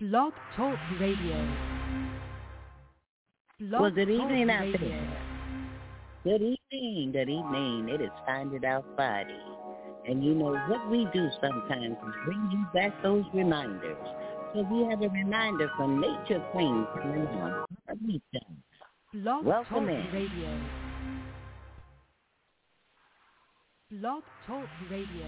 Blog Talk Radio. Well, good evening out there. Good evening, good evening. It is Find It Out Friday. And you know what we do sometimes is bring you back those reminders. So we have a reminder from Nature Queen coming on. Blog Welcome Talk in. Radio. Blog Talk Radio.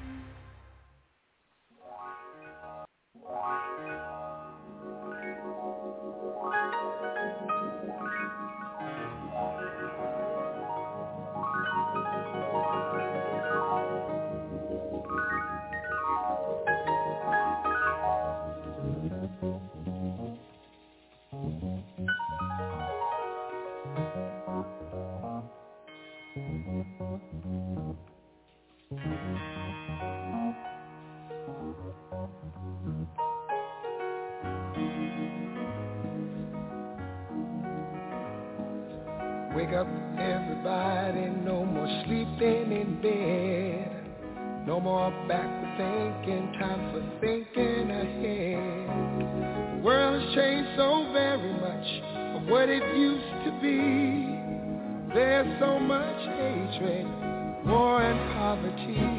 Wake up, everybody, no more sleeping in bed. No more backward thinking, time for thinking ahead. The world has changed so very much from what it used to be. There's so much hatred, war and poverty.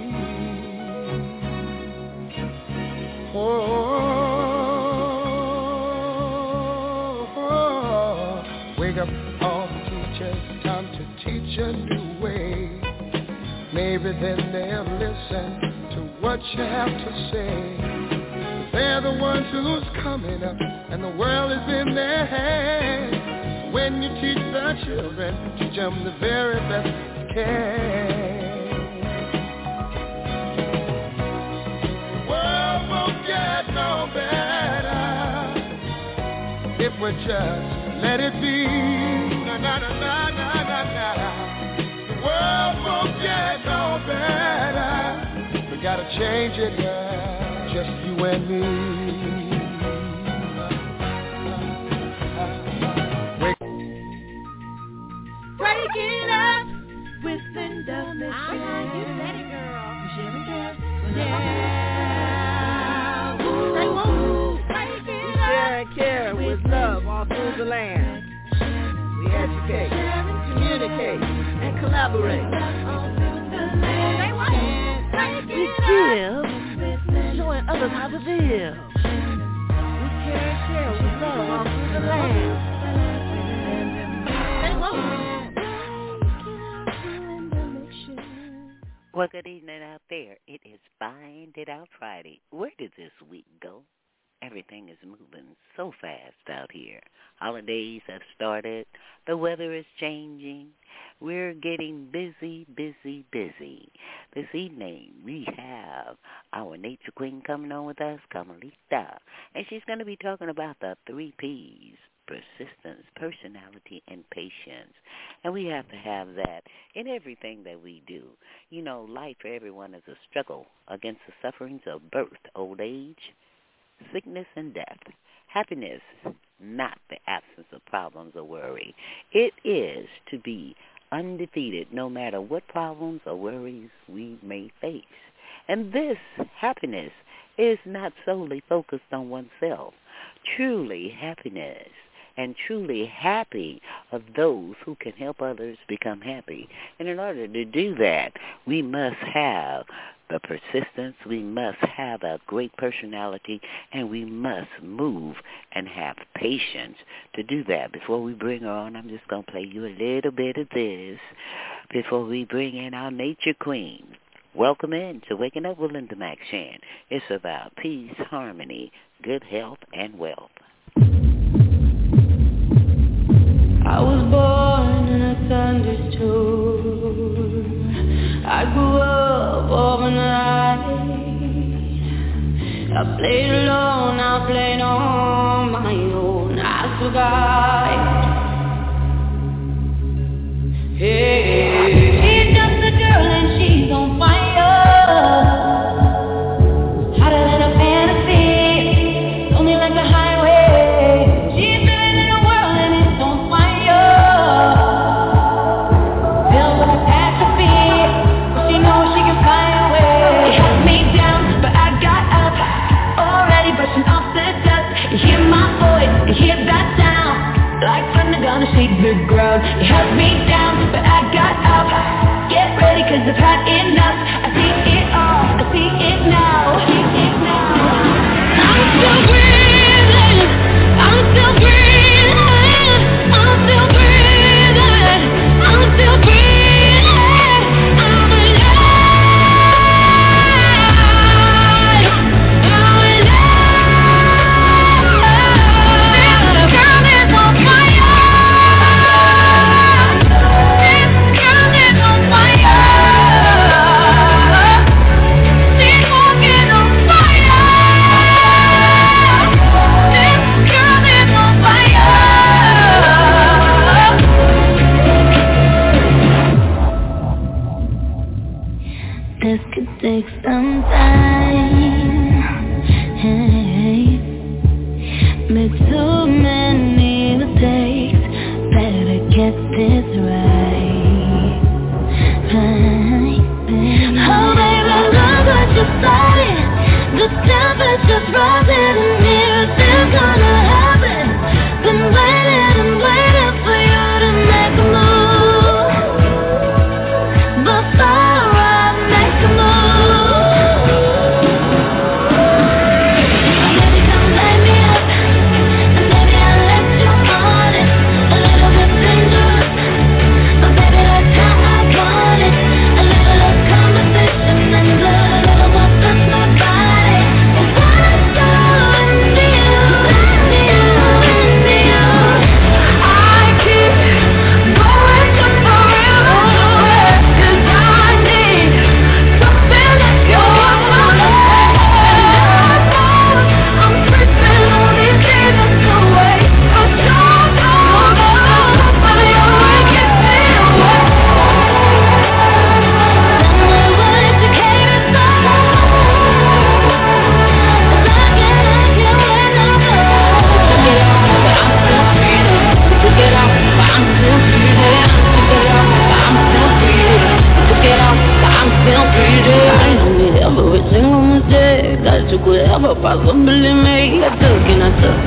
Wake up, all the teachers, time to teach a new way. Maybe then they'll listen to what you have to say. They're the ones who's coming up, and the world is in their hands. When you teach the children, teach them the very best you can. The world won't get no better if we just let it be. Na na na na na na na. The world won't get no better. We gotta change it, yeah. Just you and me. Break it up with Linda Mitchell. You said it, girl. Yeah. Say woo. Break it up. Share and care with love all through the land. We educate, communicate, and collaborate. Say what? We give, showing others how to live. We care and share with love all through the land. Say woo. Well, good evening out there. It is Find It Out Friday. Where did this week go? Everything is moving so fast out here. Holidays have started. The weather is changing. We're getting busy, busy, busy. This evening, we have our Nature Queen coming on with us, Carmelita. And she's going to be talking about the 3 Ps, persistence, personality, and patience. And we have to have that in everything that we do. You know, life for everyone is a struggle against the sufferings of birth, old age, sickness, and death. Happiness, not the absence of problems or worry. It is to be undefeated no matter what problems or worries we may face. And this happiness is not solely focused on oneself. Truly happiness and truly happy of those who can help others become happy. And in order to do that, we must have the persistence, we must have a great personality, and we must move and have patience to do that. Before we bring her on, I'm just going to play you a little bit of this before we bring in our Nature Queen. Welcome in to Waking Up with Linda McShan. It's about peace, harmony, good health, and wealth. I was born in a thunderstorm. I grew up overnight. I played alone, I played on my own. I survived. Hey, she's just a girl and she's on fire. Hotter than a fantasy, only like a highway. She's living in a world and it's on fire. Filled with catastrophe, but she knows she can fly away. They held me down, but I got up. Already brushing off the dust.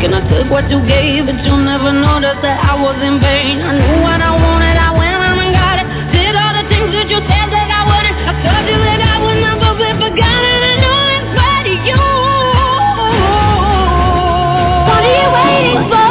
And I took what you gave, but you'll never notice that I was in vain. I knew what I wanted, I went out and got it. Did all the things that you said that I wouldn't. I told you that I would never be forgotten. I know it's right to you. What are you waiting for?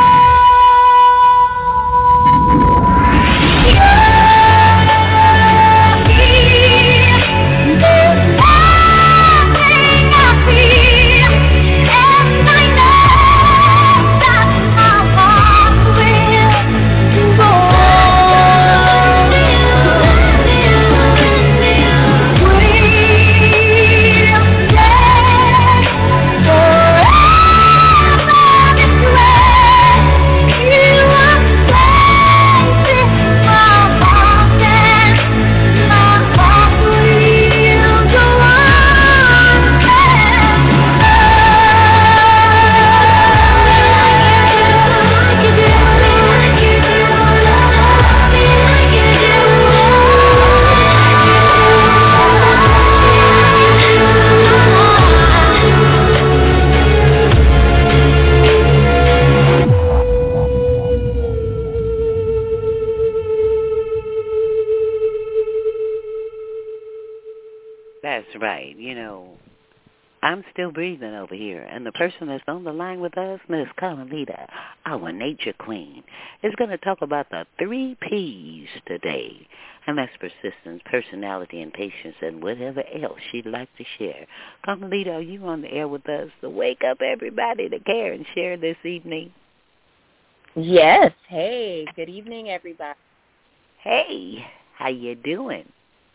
That's right. You know, I'm still breathing over here, and the person that's on the line with us, Miss Carmelita, our nature queen, is going to talk about the 3 P's today, and that's persistence, personality, and patience, and whatever else she'd like to share. Carmelita, are you on the air with us to wake up everybody to care and share this evening? Yes. Hey, good evening, everybody. Hey, how you doing?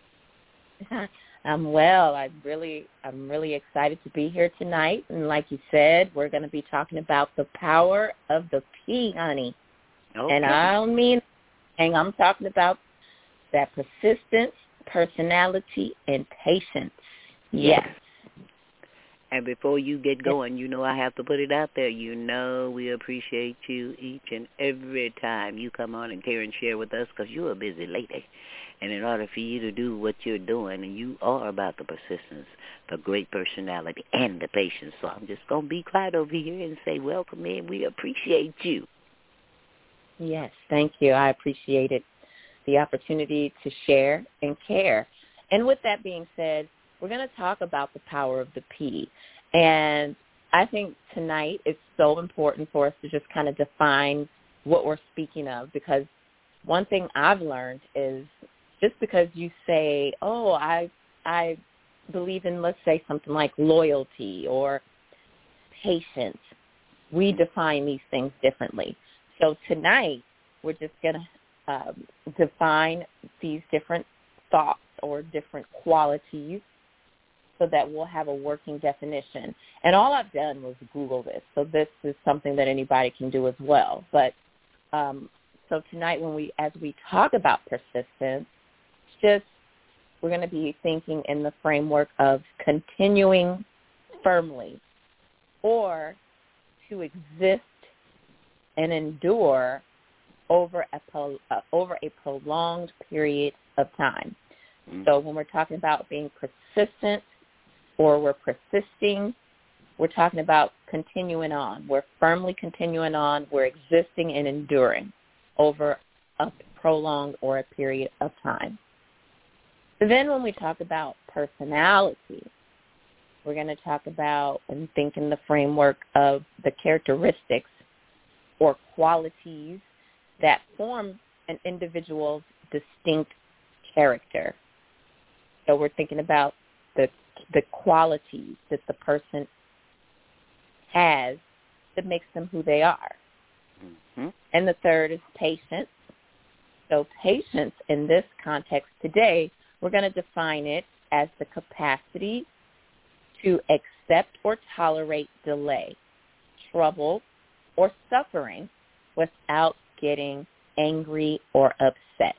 I'm well. I'm really excited to be here tonight. And like you said, we're going to be talking about the power of the P, honey. Okay. And I don't mean anything. I'm talking about that persistence, personality, and patience. Yes. And before you get going, you know I have to put it out there. You know we appreciate you each and every time you come on and care and share with us because you're a busy lady. And in order for you to do what you're doing, and you are about the persistence, the great personality, and the patience. So I'm just going to be quiet over here and say welcome in. We appreciate you. Yes, thank you. I appreciate it, the opportunity to share and care. And with that being said, we're going to talk about the power of the P. And I think tonight it's so important for us to just kind of define what we're speaking of, because one thing I've learned is just because you say, oh, I believe in, let's say, something like loyalty or patience, we define these things differently. So tonight we're just going to define these different thoughts or different qualities so that we'll have a working definition. And all I've done was Google this, so this is something that anybody can do as well. But so tonight as we talk about persistence, we're going to be thinking in the framework of continuing firmly, or to exist and endure over a prolonged period of time. Mm-hmm. So when we're talking about being persistent or we're persisting, we're talking about continuing on. We're firmly continuing on. We're existing and enduring over a prolonged or a period of time. Then when we talk about personality, we're going to talk about and think in the framework of the characteristics or qualities that form an individual's distinct character. So we're thinking about the qualities that the person has that makes them who they are. Mm-hmm. And the third is patience. So patience in this context today, we're going to define it as the capacity to accept or tolerate delay, trouble, or suffering without getting angry or upset.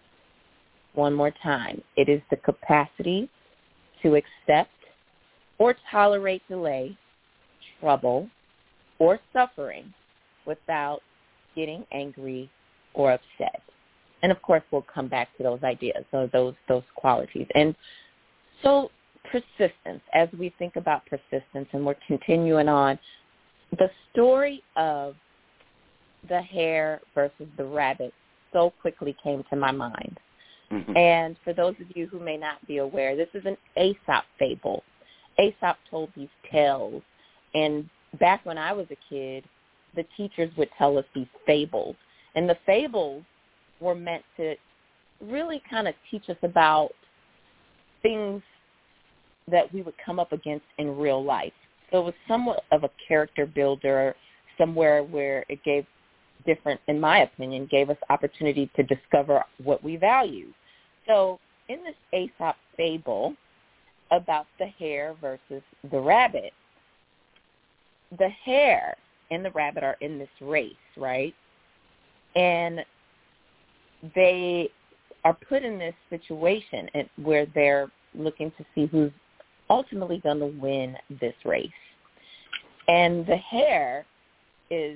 One more time. It is the capacity to accept or tolerate delay, trouble, or suffering without getting angry or upset. And, of course, we'll come back to those ideas, so those qualities. And so persistence, as we think about persistence and we're continuing on, the story of the hare versus the rabbit so quickly came to my mind. Mm-hmm. And for those of you who may not be aware, this is an Aesop fable. Aesop told these tales, and back when I was a kid, the teachers would tell us these fables. And the fables were meant to really kind of teach us about things that we would come up against in real life. So it was somewhat of a character builder, somewhere where it gave different, in my opinion, gave us opportunity to discover what we value. So in this Aesop fable about the hare versus the rabbit, the hare and the rabbit are in this race, right? And they are put in this situation where they're looking to see who's ultimately going to win this race. And the hare is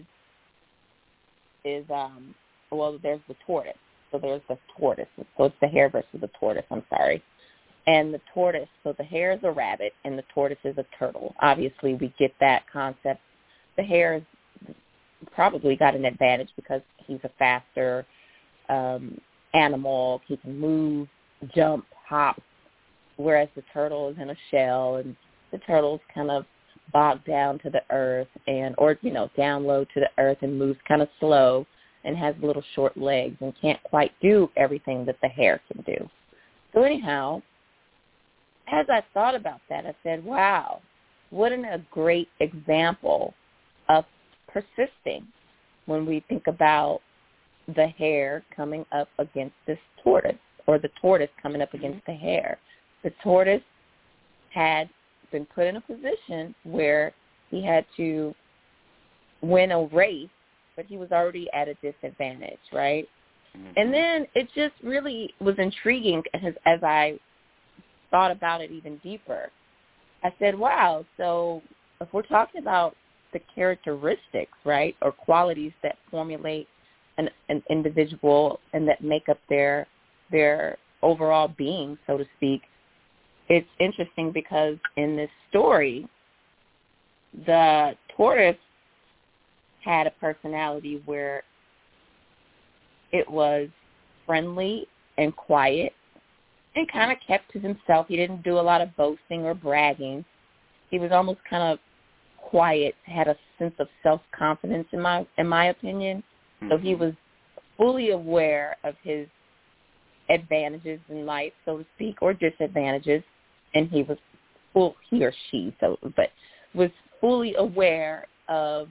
well, there's the tortoise. So there's the tortoise. So it's the hare versus the tortoise, I'm sorry. And the tortoise, so the hare is a rabbit and the tortoise is a turtle. Obviously, we get that concept. The hare has probably got an advantage because he's a faster animal. He can move, jump, hop, whereas the turtle is in a shell, and the turtle's kind of bogged down to the earth down low to the earth and moves kind of slow and has little short legs and can't quite do everything that the hare can do. So anyhow, as I thought about that, I said, wow, what a great example of persisting when we think about the hare coming up against this tortoise, or the tortoise coming up against the hare. The tortoise had been put in a position where he had to win a race, but he was already at a disadvantage, right? Mm-hmm. And then it just really was intriguing as I thought about it even deeper. I said, wow, so if we're talking about the characteristics, right, or qualities that formulate an individual and that make up their overall being, so to speak, it's interesting because in this story, the tortoise had a personality where it was friendly and quiet and kind of kept to himself. He didn't do a lot of boasting or bragging. He was almost kind of quiet, had a sense of self-confidence in my opinion. Mm-hmm. So he was fully aware of his advantages in life, so to speak, or disadvantages, and he or she, but was fully aware of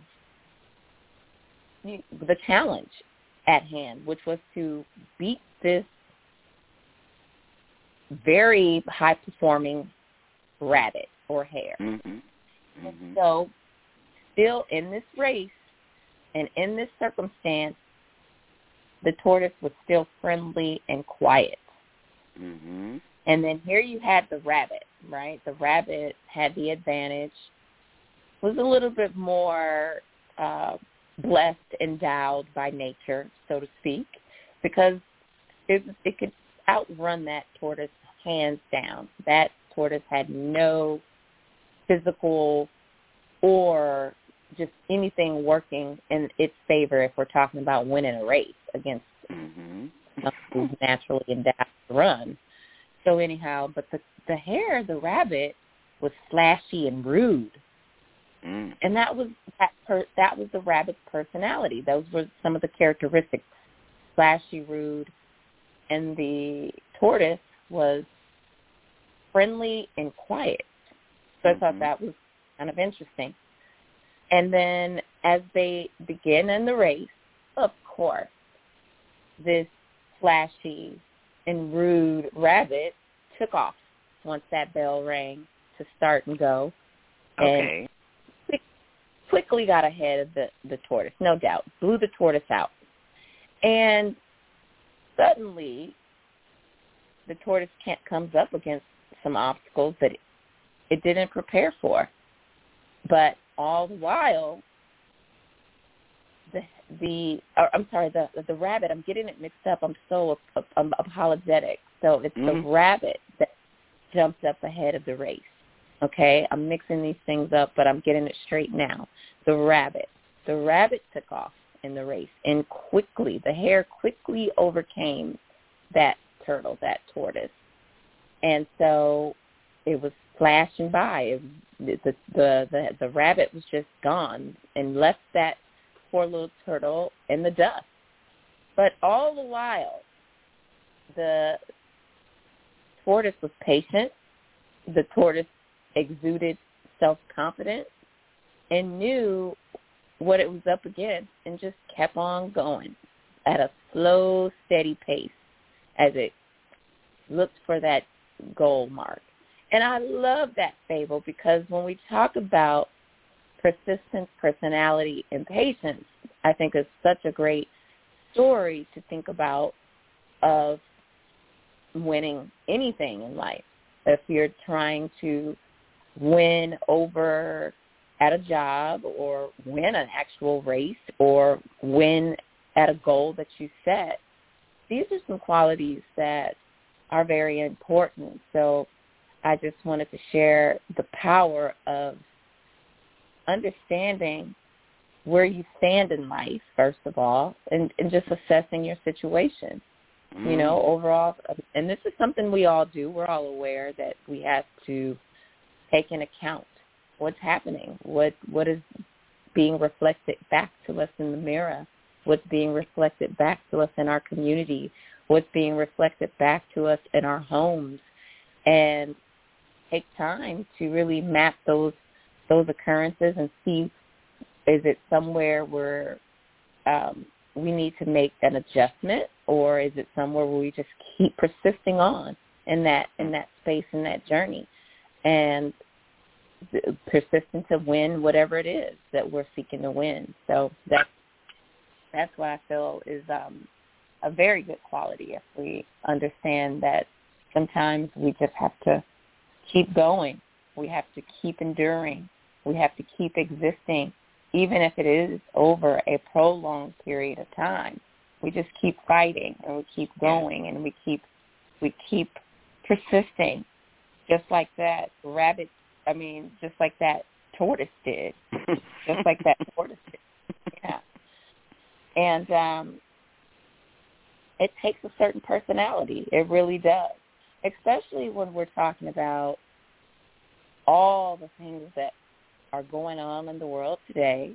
the challenge at hand, which was to beat this very high-performing rabbit or hare. Mm-hmm. Mm-hmm. So still in this race and in this circumstance, the tortoise was still friendly and quiet. Mm-hmm. And then here you had the rabbit, right? The rabbit had the advantage, was a little bit more blessed, endowed by nature, so to speak, because it could outrun that tortoise hands down. That tortoise had no physical or just anything working in its favor if we're talking about winning a race against someone who's naturally endowed to run. So anyhow, but the hare, the rabbit, was flashy and rude. Mm. And that was the rabbit's personality. Those were some of the characteristics: flashy, rude, and the tortoise was friendly and quiet. So I thought that was kind of interesting. And then as they begin in the race, of course, this flashy and rude rabbit took off once that bell rang to start and go. Okay. And quickly got ahead of the tortoise, no doubt. Blew the tortoise out. And suddenly, the tortoise comes up against some obstacles that it didn't prepare for. But all the while, the rabbit, I'm getting it mixed up. I'm apologetic. So it's the rabbit that jumps up ahead of the race. Okay, I'm mixing these things up, but I'm getting it straight now. The rabbit took off in the race, and the hare quickly overcame that turtle, that tortoise. And so it was flashing by. The rabbit was just gone and left that poor little turtle in the dust. But all the while, the tortoise was patient. The tortoise exuded self-confidence and knew what it was up against and just kept on going at a slow, steady pace as it looked for that goal mark. And I love that fable because when we talk about persistence, personality, and patience, I think it's such a great story to think about of winning anything in life. If you're trying to win over at a job or win an actual race or win at a goal that you set, these are some qualities that are very important. So I just wanted to share the power of understanding where you stand in life, first of all, and just assessing your situation, you know, overall. And this is something we all do. We're all aware that we have to take into account what's happening, what is being reflected back to us in the mirror, what's being reflected back to us in our community, what's being reflected back to us in our homes, and take time to really map those occurrences and see, is it somewhere where we need to make an adjustment, or is it somewhere where we just keep persisting on in that space, in that journey, and persistent to win whatever it is that we're seeking to win. So that's what I feel is a very good quality if we understand that sometimes we just have to keep going. We have to keep enduring. We have to keep existing, even if it is over a prolonged period of time. We just keep fighting and we keep going and we keep persisting, just like that rabbit. I mean, just like that tortoise did. Just like that tortoise did. Yeah. And it takes a certain personality. It really does, especially when we're talking about all the things that are going on in the world today,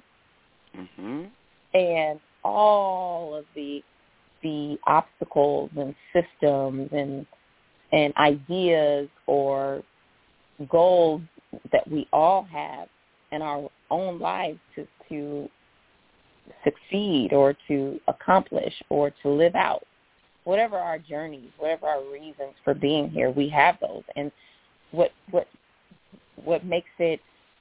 and all of the obstacles and systems and ideas or goals that we all have in our own lives to succeed or to accomplish or to live out. Whatever our journeys, whatever our reasons for being here, we have those. And what makes it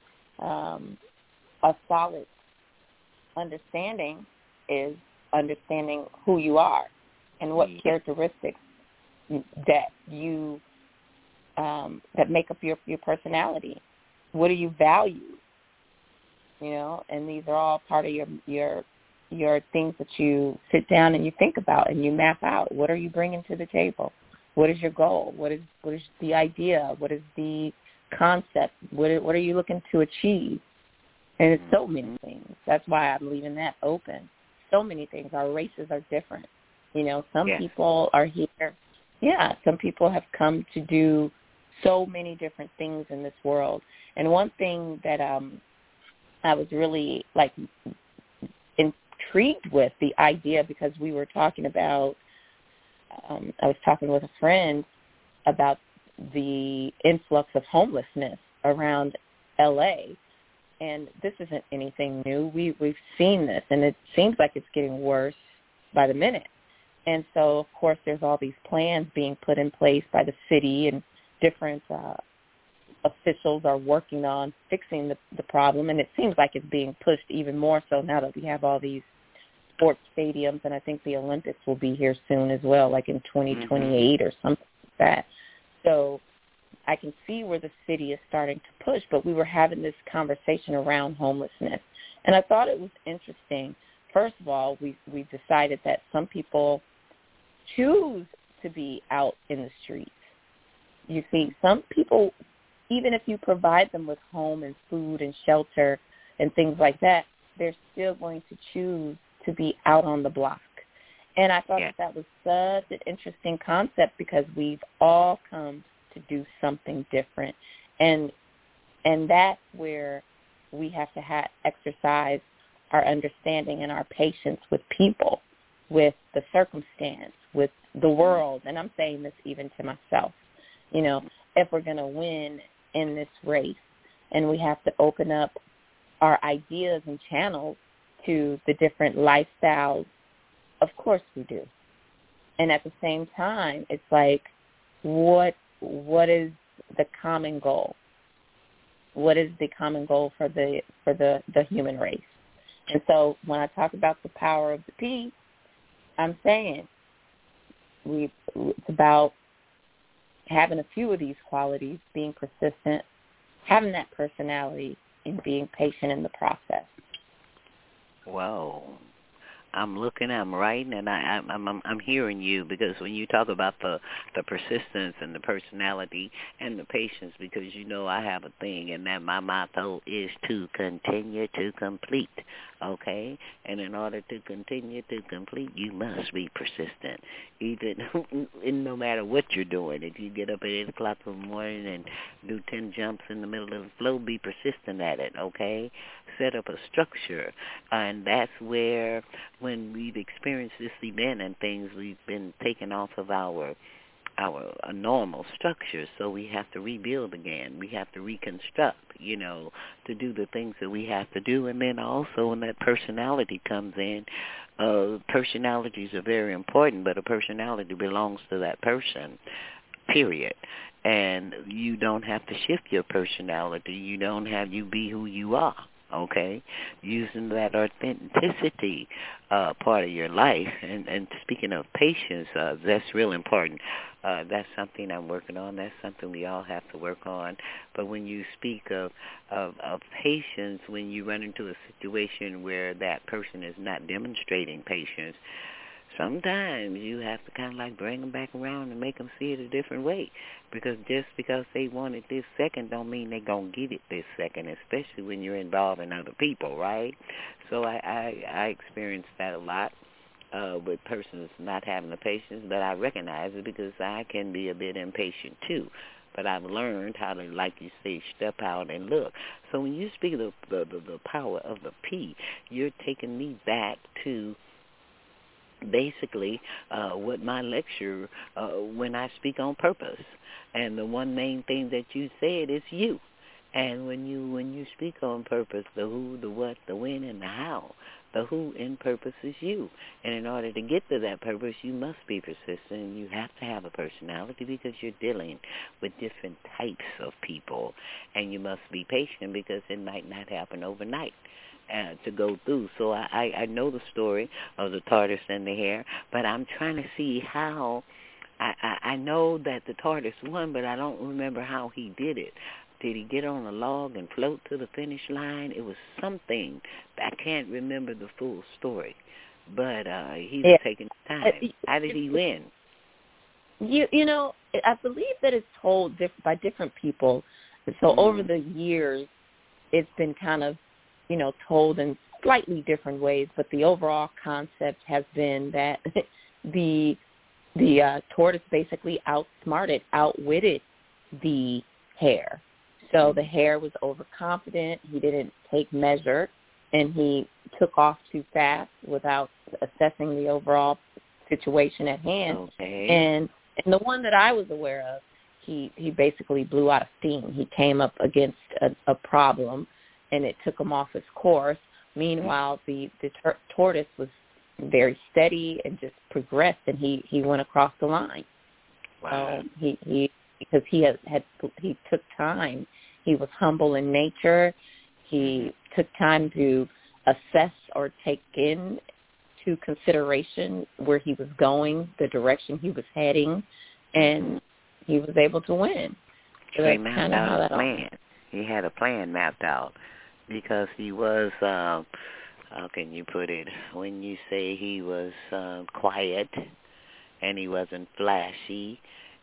a solid understanding is understanding who you are and what characteristics that you that make up your personality. What do you value? You know, and these are all part of your things that you sit down and you think about and you map out. What are you bringing to the table? What is your goal? What is the idea? What is the concept? What are you looking to achieve? And it's so many things. That's why I'm leaving that open. So many things. Our races are different. You know, some people are here. Yeah, some people have come to do so many different things in this world. And one thing that I was really intrigued with the idea, because we were talking about, I was talking with a friend about the influx of homelessness around L.A., and this isn't anything new. We've seen this, and it seems like it's getting worse by the minute. And so, of course, there's all these plans being put in place by the city, and different officials are working on fixing the problem, and it seems like it's being pushed even more so now that we have all these sports stadiums, and I think the Olympics will be here soon as well, like in 2028 or something like that. So I can see where the city is starting to push, but we were having this conversation around homelessness, and I thought it was interesting. First of all, we decided that some people choose to be out in the streets. You see, some people even if you provide them with home and food and shelter and things like that, they're still going to choose to be out on the block. And I thought that was such an interesting concept because we've all come to do something different. And that's where we have to exercise our understanding and our patience with people, with the circumstance, with the world. And I'm saying this even to myself. You know, if we're going to win in this race, and we have to open up our ideas and channels to the different lifestyles, of course we do. And at the same time, it's like, what is the common goal? What is the common goal for the human race? And so when I talk about the power of the P, I'm saying it's about having a few of these qualities, being persistent, having that personality, and being patient in the process. Whoa. I'm writing, and I'm hearing you, because when you talk about the persistence and the personality and the patience, because you know I have a thing, and that my motto is to continue to complete, okay? And in order to continue to complete, you must be persistent, even no matter what you're doing. If you get up at 8 o'clock in the morning and do 10 jumps in the middle of the flow, be persistent at it, okay? Set up a structure, and that's where, when we've experienced this event and things, we've been taken off of our normal structure, so we have to rebuild again. We have to reconstruct, you know, to do the things that we have to do. And then also when that personality comes in, personalities are very important, but a personality belongs to that person, period. And you don't have to shift your personality. You be who you are. Okay, using that authenticity part of your life. And speaking of patience, that's real important. That's something I'm working on. That's something we all have to work on. But when you speak of patience, when you run into a situation where that person is not demonstrating patience, sometimes you have to kind of like bring them back around and make them see it a different way. Because just because they want it this second don't mean they're going to get it this second, especially when you're involving other people, right? So I experienced that a lot with persons not having the patience, but I recognize it because I can be a bit impatient too. But I've learned how to, like you say, step out and look. So when you speak of the power of the P, you're taking me back to basically what my lecture, when I speak on purpose. And the one main thing that you said is you. And when you speak on purpose, the who, the what, the when, and the how, the who in purpose is you. And in order to get to that purpose, you must be persistent. You have to have a personality because you're dealing with different types of people. And you must be patient because it might not happen overnight to go through. So I know the story of the tortoise and the hare, but I'm trying to see how. I know that the tortoise won, but I don't remember how he did it. Did he get on a log and float to the finish line? It was something. I can't remember the full story, but he was taking time. How did he win? You know, I believe that it's told by different people. So over the years, it's been kind of, you know, told in slightly different ways, but the overall concept has been that the tortoise basically outwitted the hare. So the hare was overconfident. He didn't take measure, and he took off too fast without assessing the overall situation at hand. Okay. And the one that I was aware of, he basically blew out of steam. He came up against a problem, and it took him off his course. Meanwhile, the tortoise was very steady and just progressed, and he went across the line. Wow. Because he took time. He was humble in nature. He took time to assess or take into consideration where he was going, the direction he was heading, and he was able to win. So he mapped out a plan. He had a plan mapped out because he was, how can you put it, when you say he was quiet and he wasn't flashy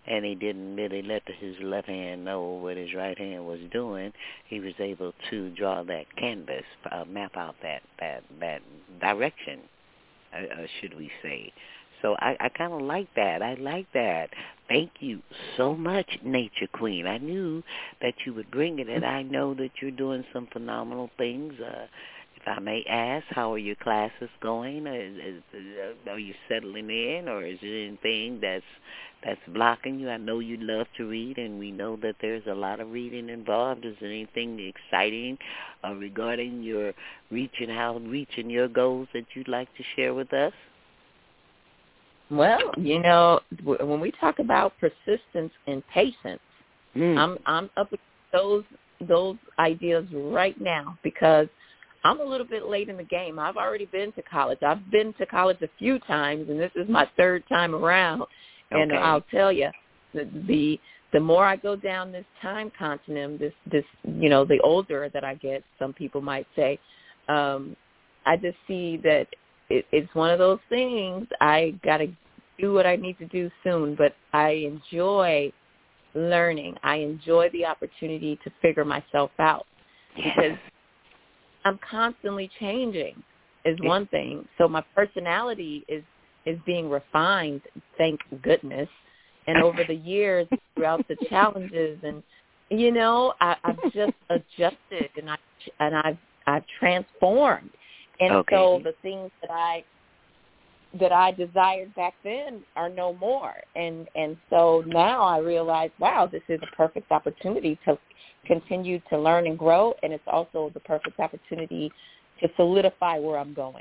and he didn't really let his left hand know what his right hand was doing, he was able to draw that canvas, map out that direction, should we say. So I kind of like that. I like that. Thank you so much, Nature Queen. I knew that you would bring it, and I know that you're doing some phenomenal things. If I may ask, how are your classes going? Are you settling in, or is there anything that's blocking you? I know you love to read, and we know that there's a lot of reading involved. Is there anything exciting regarding your reaching your goals that you'd like to share with us? Well, when we talk about persistence and patience, I'm up with those ideas right now because I'm a little bit late in the game. I've already been to college. I've been to college a few times, and this is my third time around. Okay. And I'll tell you, the more I go down this time continuum, this the older that I get, some people might say, I just see that it's one of those things. I got to do what I need to do soon, but I enjoy learning. I enjoy the opportunity to figure myself out because I'm constantly changing is one thing. So my personality is being refined, thank goodness. And over the years, throughout the challenges, and I've just adjusted and I've transformed. And so the things that I desired back then are no more. And so now I realize, wow, this is a perfect opportunity to continue to learn and grow, and it's also the perfect opportunity to solidify where I'm going.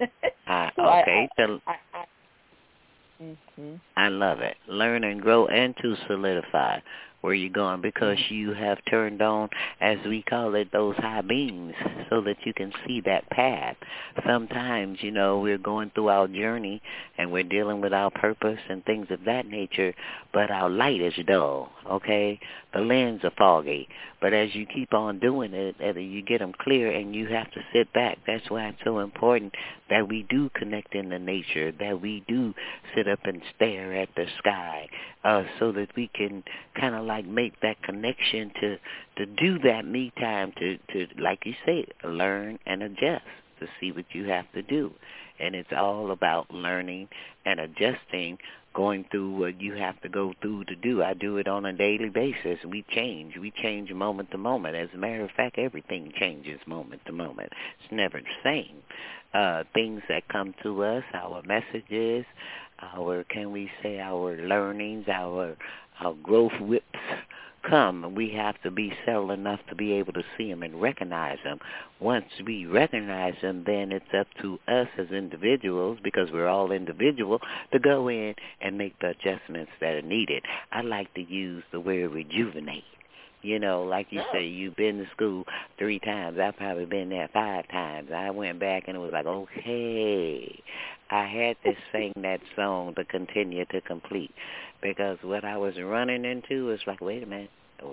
I love it. Learn and grow and to solidify where you're going because you have turned on, as we call it, those high beams so that you can see that path. Sometimes, we're going through our journey and we're dealing with our purpose and things of that nature, but our light is dull, okay? The lens are foggy. But as you keep on doing it, you get them clear and you have to sit back. That's why it's so important that we do connect in the nature, that we do sit up and stare at the sky so that we can kind of like make that connection to do that me time to like you say, learn and adjust to see what you have to do. And it's all about learning and adjusting, going through what you have to go through to do. I do it on a daily basis. We change moment to moment. As a matter of fact, everything changes moment to moment. It's never the same. Things that come to us, our messages, our learnings, our growth whips come. We have to be settled enough to be able to see them and recognize them. Once we recognize them, then it's up to us as individuals, because we're all individual, to go in and make the adjustments that are needed. I like to use the word rejuvenate. Like you say, you've been to school 3 times. I've probably been there 5 times. I went back and it was like, okay, I had to sing that song to continue to complete, because what I was running into was like, wait a minute.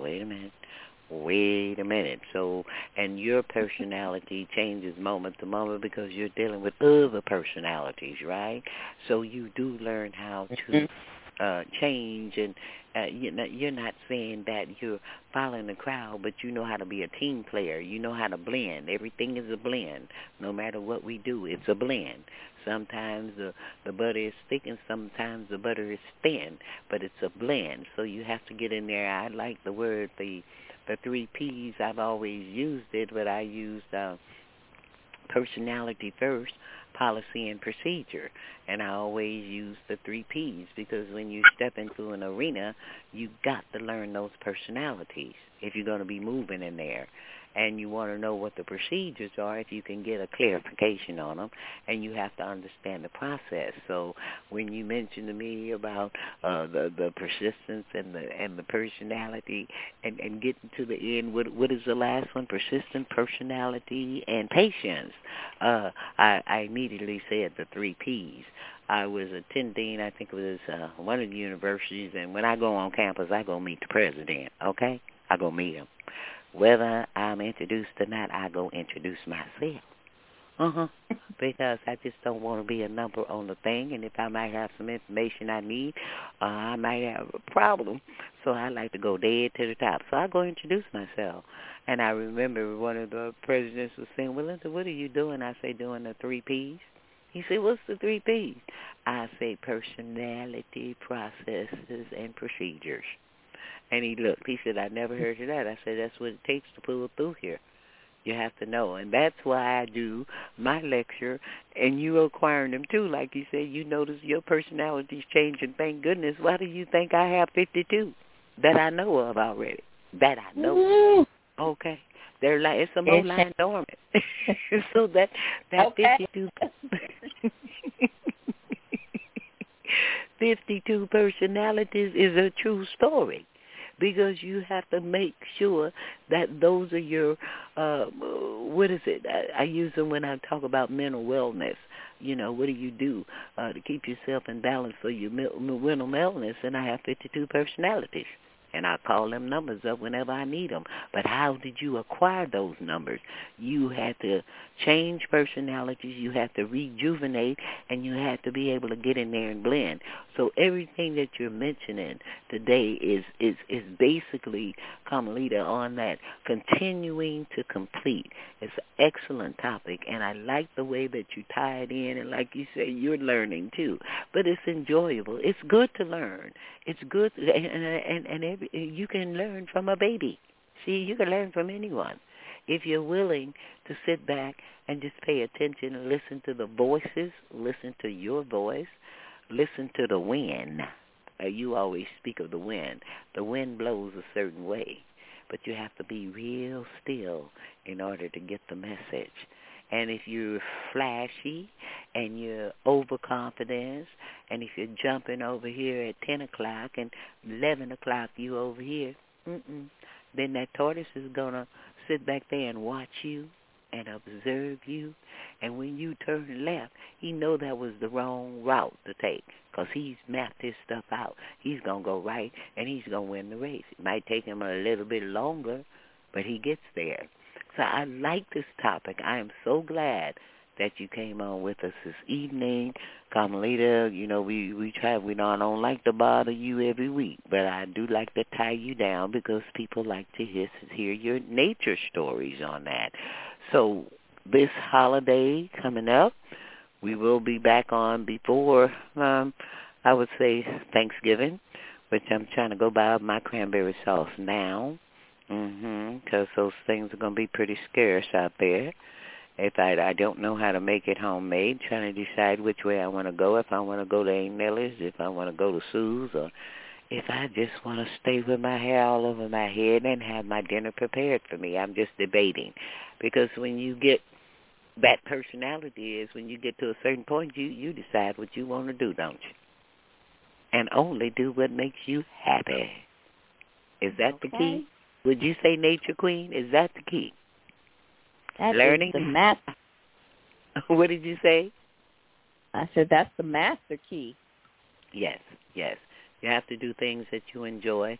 So, and your personality changes moment to moment because you're dealing with other personalities, right? So you do learn how to change, and you're not saying that you're following the crowd, but you know how to be a team player. You know how to blend. Everything is a blend. No matter what we do, it's a blend. Sometimes the butter is thick and sometimes the butter is thin, but it's a blend. So you have to get in there. I like the word, the 3 Ps. I've always used it, but I used personality first, policy, and procedure. And I always use the 3 Ps because when you step into an arena, you got to learn those personalities if you're going to be moving in there. And you want to know what the procedures are if you can get a clarification on them, and you have to understand the process. So when you mentioned to me about the persistence and the personality and getting to the end, what is the last one? Persistence, personality, and patience. I immediately said the 3 Ps. I was attending, I think it was one of the universities, and when I go on campus, I go meet the president, okay? I go meet him. Whether I'm introduced or not, I go introduce myself. because I just don't want to be a number on the thing. And if I might have some information I need, I might have a problem. So I like to go dead to the top. So I go introduce myself. And I remember one of the presidents was saying, well, Linda, what are you doing? I say, doing the 3 Ps. He said, what's the 3 Ps? I say, personality, processes, and procedures. And he looked. He said, I never heard of that. I said, that's what it takes to pull through here. You have to know. And that's why I do my lecture, and you acquiring them too. Like you said, you notice your personality's changing. Thank goodness. Why do you think I have 52 that I know of already? That I know. Mm-hmm. Okay. They're like, it's some old line dormant. So that okay. 52 personalities is a true story, because you have to make sure that those are your, what is it? I use them when I talk about mental wellness. You know, what do you do to keep yourself in balance for your mental wellness? And I have 52 personalities. And I call them numbers up whenever I need them. But how did you acquire those numbers? You had to change personalities. You had to rejuvenate, and you had to be able to get in there and blend. So everything that you're mentioning today is basically, Carmelita, on that continuing to complete. It's an excellent topic, and I like the way that you tie it in. And like you say, you're learning too. But it's enjoyable. It's good to learn. It's good, and you can learn from a baby. See, you can learn from anyone if you're willing to sit back and just pay attention and listen to the voices, listen to your voice, listen to the wind. You always speak of the wind. The wind blows a certain way, but you have to be real still in order to get the message. And if you're flashy and you're overconfident, and if you're jumping over here at 10 o'clock and 11 o'clock you over here, then that tortoise is going to sit back there and watch you and observe you. And when you turn left, he know that was the wrong route to take, because he's mapped his stuff out. He's going to go right, and he's going to win the race. It might take him a little bit longer, but he gets there. So I like this topic. I am so glad that you came on with us this evening. Carmelita, you know, we don't like to bother you every week, but I do like to tie you down because people like to hear your nature stories on that. So this holiday coming up, we will be back on before, I would say, Thanksgiving, which I'm trying to go buy my cranberry sauce now. Because those things are going to be pretty scarce out there. If I don't know how to make it homemade, trying to decide which way I want to go, if I want to go to Aunt Millie's, if I want to go to Sue's, or if I just want to stay with my hair all over my head and have my dinner prepared for me. I'm just debating. Because when you get that personality is when you get to a certain point, you decide what you want to do, don't you? And only do what makes you happy. Is that the key? Would you say, Nature Queen? Is that the key? That learning? Is the master. What did you say? I said that's the master key. Yes. You have to do things that you enjoy.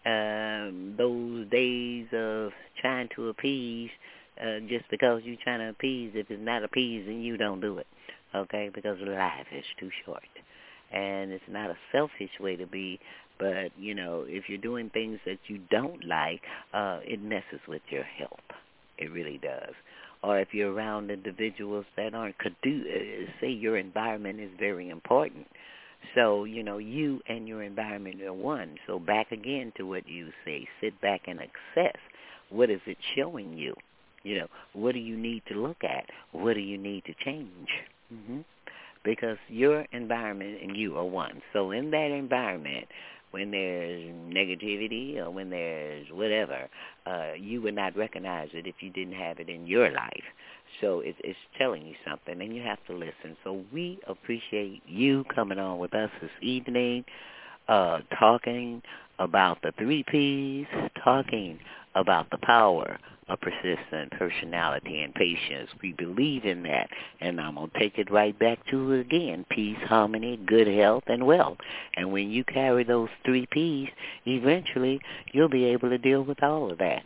Those days of trying to appease, just because you're trying to appease, if it's not appeasing, you don't do it, okay? Because life is too short. And it's not a selfish way to be, but, you know, if you're doing things that you don't like, it messes with your health. It really does. Or if you're around individuals that aren't say your environment is very important. So, you know, you and your environment are one. So back again to what you say, sit back and assess. What is it showing you? You know, what do you need to look at? What do you need to change? Because your environment and you are one. So in that environment, when there's negativity or when there's whatever, you would not recognize it if you didn't have it in your life. So it's telling you something, and you have to listen. So we appreciate you coming on with us this evening, talking about the 3 Ps, talking about the power of persistent personality and patience. We believe in that, and I'm going to take it right back to it again. Peace, harmony, good health, and wealth. And when you carry those 3 Ps, eventually you'll be able to deal with all of that.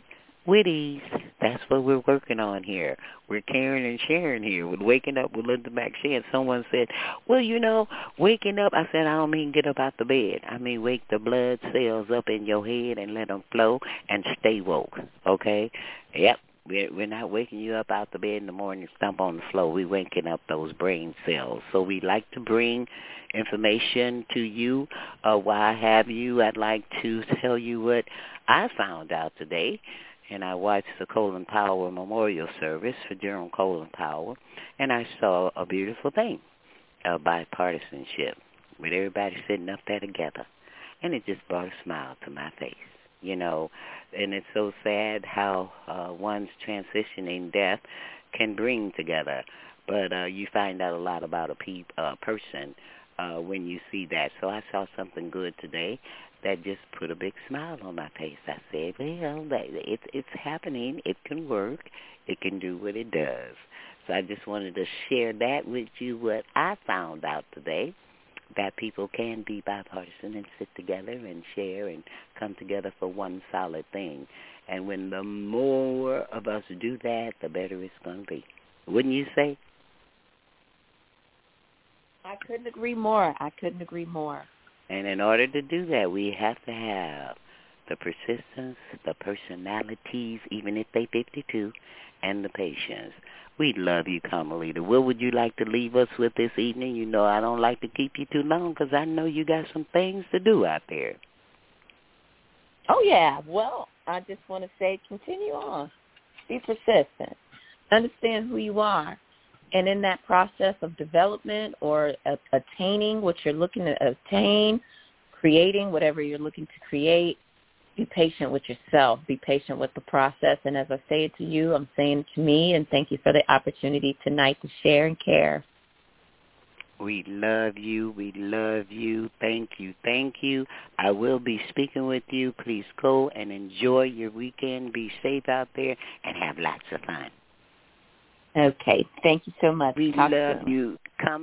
Witties. That's what we're working on here. We're caring and sharing here with Waking Up with Linda McShane. Someone said, well, waking up, I said, I don't mean get up out the bed. I mean wake the blood cells up in your head and let them flow and stay woke, okay? Yep. We're not waking you up out the bed in the morning and stomp on the floor. We're waking up those brain cells. So we like to bring information to you. While I have you, I'd like to tell you what I found out today. And I watched the Colin Powell Memorial Service for General Colin Powell, and I saw a beautiful thing, bipartisanship, with everybody sitting up there together. And it just brought a smile to my face. And it's so sad how one's transitioning death can bring together. But you find out a lot about a person when you see that. So I saw something good today that just put a big smile on my face. I said, well, it's happening. It can work. It can do what it does. So I just wanted to share that with you, what I found out today, that people can be bipartisan and sit together and share and come together for one solid thing. And when the more of us do that, the better it's going to be. Wouldn't you say? I couldn't agree more. And in order to do that, we have to have the persistence, the personalities, even if they 52, and the patience. We love you, Carmelita. What would you like to leave us with this evening? I don't like to keep you too long because I know you got some things to do out there. Oh, yeah. Well, I just want to say continue on. Be persistent. Understand who you are. And in that process of development or attaining what you're looking to attain, creating whatever you're looking to create, be patient with yourself. Be patient with the process. And as I say it to you, I'm saying it to me. And thank you for the opportunity tonight to share and care. We love you. We love you. Thank you. Thank you. I will be speaking with you. Please go and enjoy your weekend. Be safe out there and have lots of fun. Okay. Thank you so much. We Talk love soon. you. Come.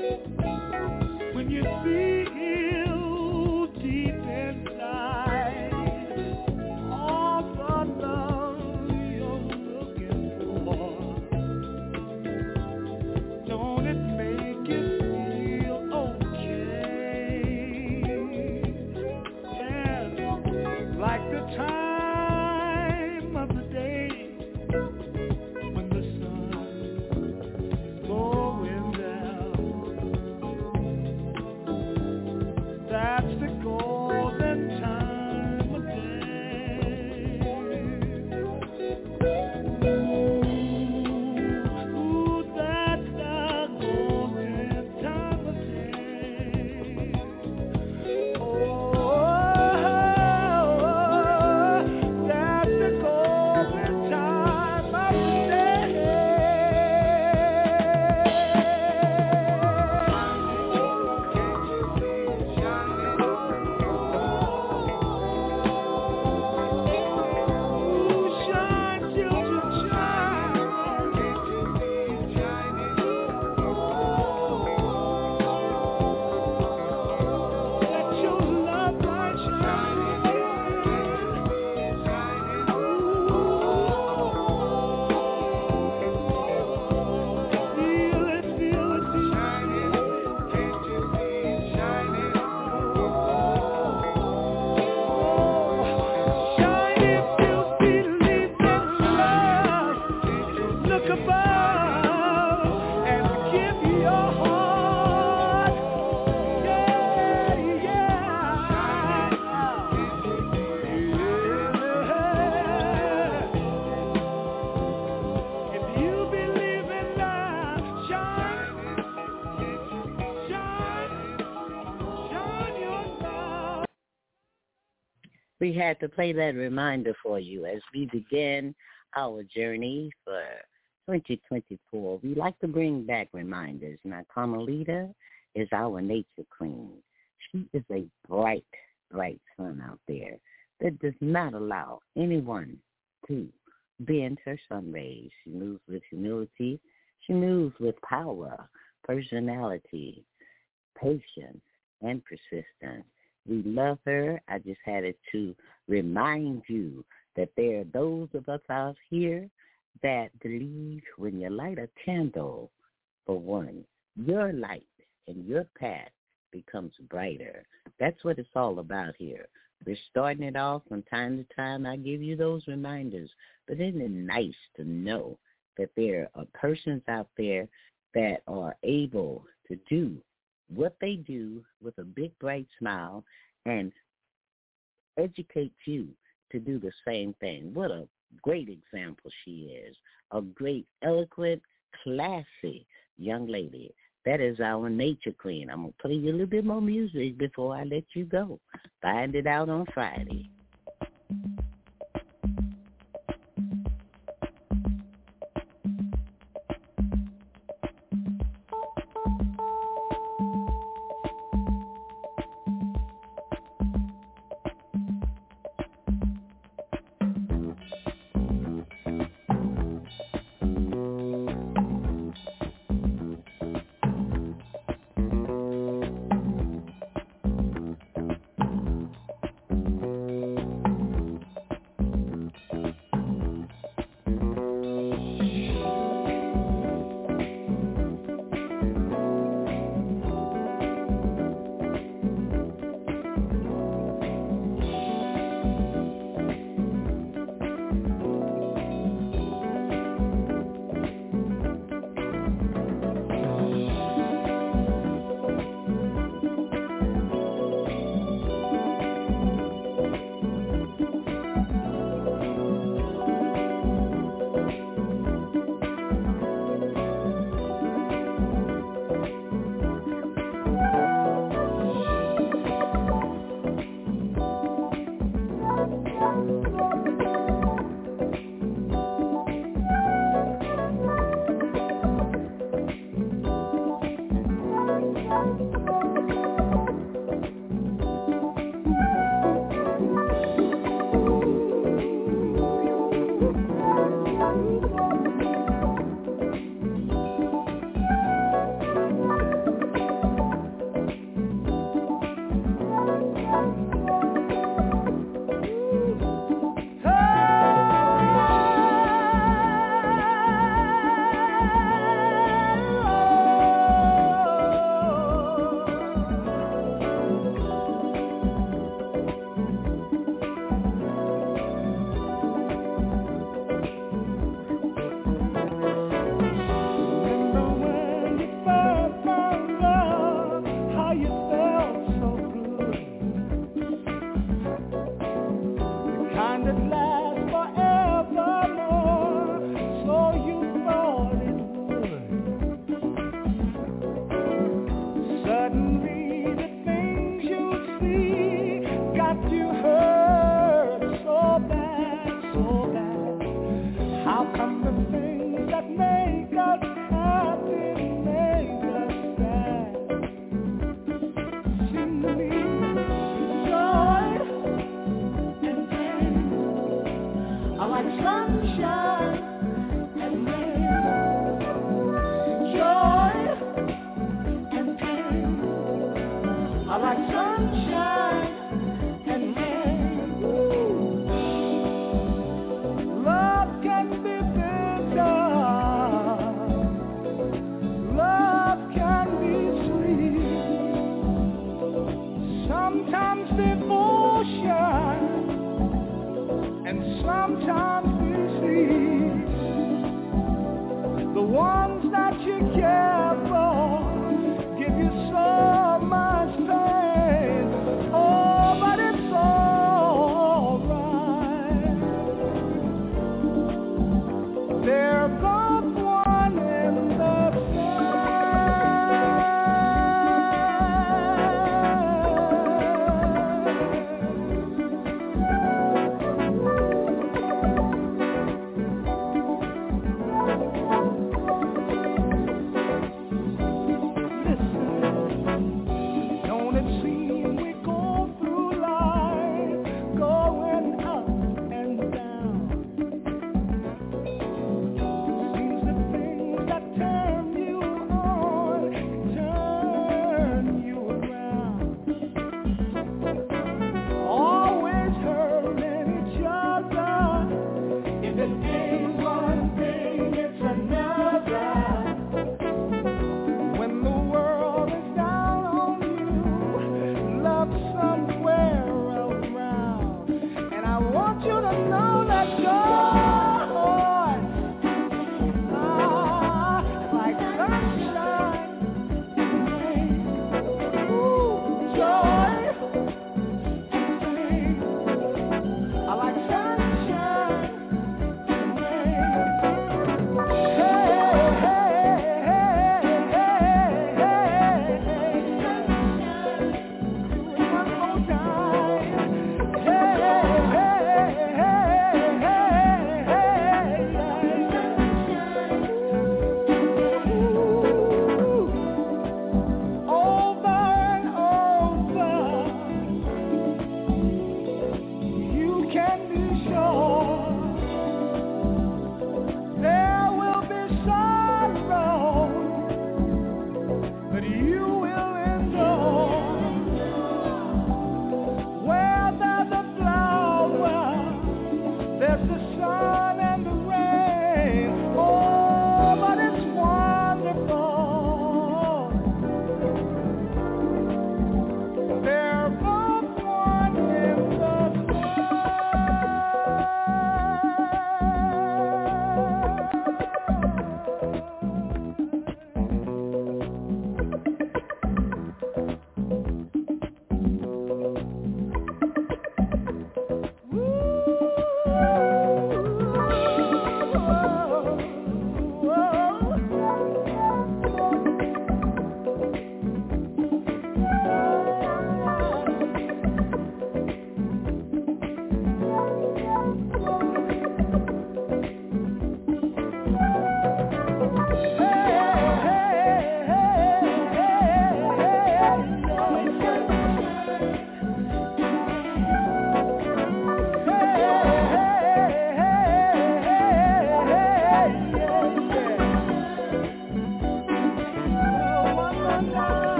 When you feel deep inside all the love you're looking for, don't it make you feel okay? Yeah, like the time of the day when the sun is going down. That's the golden time of day. Ooh, that's the golden time of day. Oh, that's the golden time of We had to play that reminder for you as we begin our journey for 2024. We like to bring back reminders. Now, Carmelita is our nature queen. She is a bright, bright sun out there that does not allow anyone to bend her sun rays. She moves with humility. She moves with power, personality, patience, and persistence. We love her. I just had it to remind you that there are those of us out here that believe when you light a candle for one, your light and your path becomes brighter. That's what it's all about here. We're starting it off from time to time. I give you those reminders. But isn't it nice to know that there are persons out there that are able to do what they do with a big, bright smile and educate you to do the same thing. What a great example she is. A great, eloquent, classy young lady. That is our nature queen. I'm going to play you a little bit more music before I let you go. Find it out on Friday.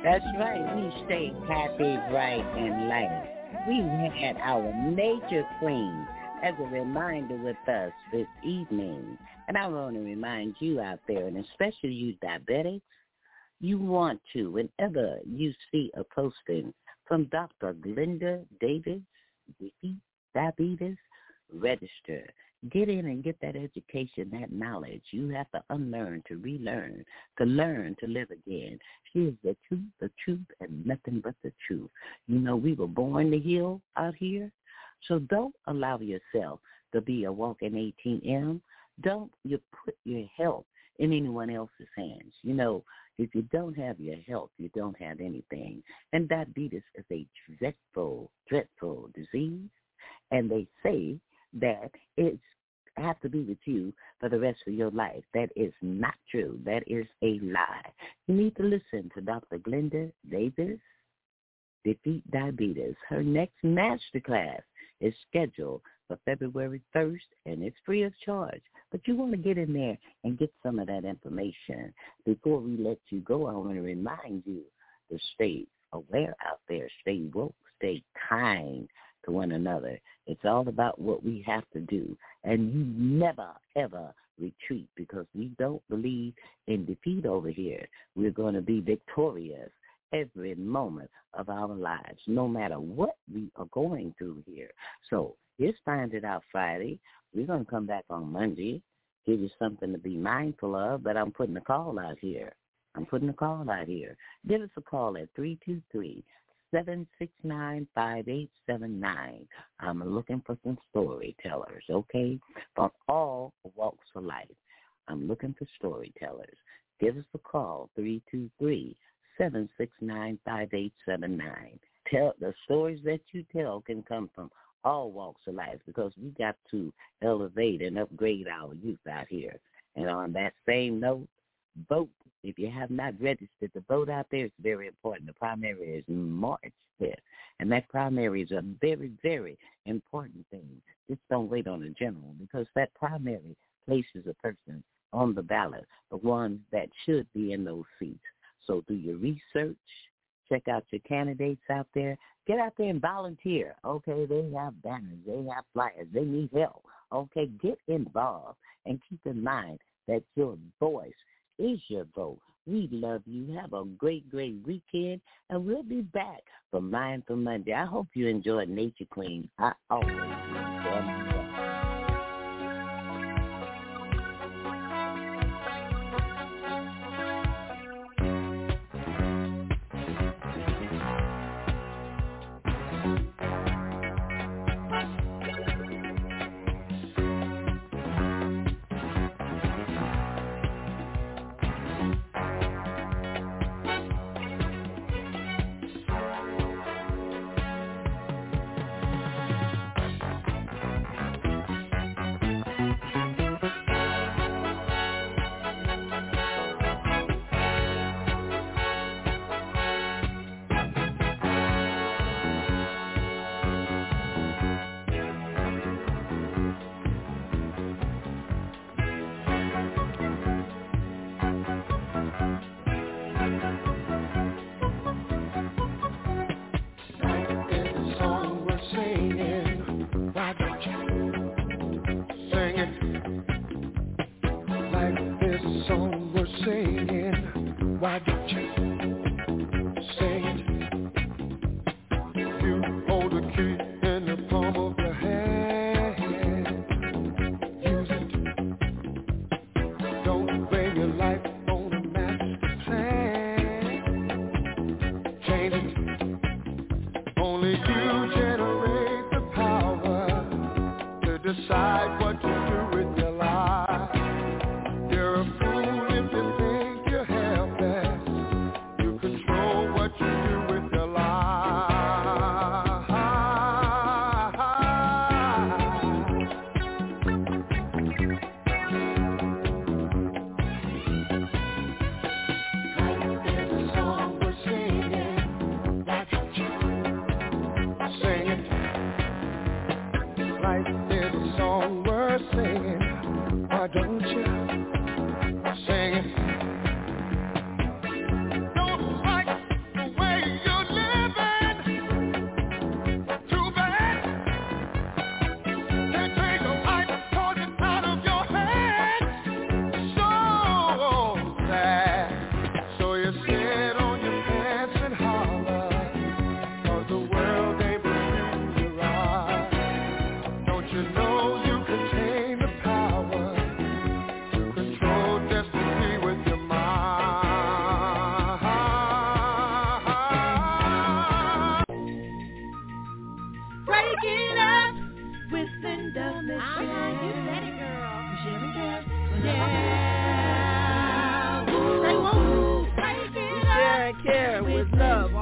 That's right. We stay happy, bright, and light. We had our nature queen as a reminder with us this evening. And I want to remind you out there, and especially you diabetics, you want to, whenever you see a posting from Dr. Glenda Davis, diabetes, register. Get in and get that education, that knowledge. You have to unlearn, to relearn, to learn, to live again. She is the truth, and nothing but the truth. You know, we were born to heal out here, so don't allow yourself to be a walking ATM. Don't you put your health in anyone else's hands. You know, if you don't have your health, you don't have anything. And diabetes is a dreadful, dreadful disease, and they say that it's have to be with you for the rest of your life. That is not true. That is a lie. You need to listen to Dr. Glenda Davis, Defeat Diabetes. Her next masterclass is scheduled for February 1st, and it's free of charge. But you want to get in there and get some of that information. Before we let you go, I want to remind you to stay aware out there, stay woke, stay kind to one another. It's all about what we have to do. And you never, ever retreat, because we don't believe in defeat over here. We're going to be victorious every moment of our lives, no matter what we are going through here. So here's Find It Out Friday. We're going to come back on Monday, give you something to be mindful of, but I'm putting a call out here. Give us a call at 323-769-5879. I'm looking for some storytellers, okay, from all walks of life. I'm looking for storytellers. Give us a call, 323-769-5879. Tell the stories that you tell can come from all walks of life, because we got to elevate and upgrade our youth out here. And on that same note, vote. If you have not registered to vote out there, it's very important. The primary is March 5th, and that primary is a very, very important thing. Just don't wait on the general, because that primary places a person on the ballot, the one that should be in those seats. So do your research. Check out your candidates out there. Get out there and volunteer. Okay, they have banners. They have flyers. They need help. Okay, get involved, and keep in mind that your voice is your vote. We love you. Have a great, great weekend, and we'll be back for Mindful Monday. I hope you enjoyed Nature Queen. I always enjoy myself.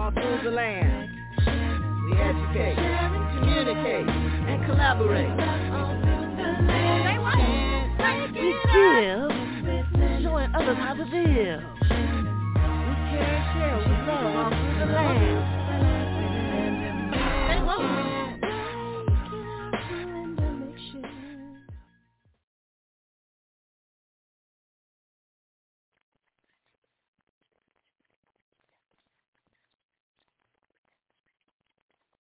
all through the land. We educate, communicate, and collaborate. We give, showing others how to live.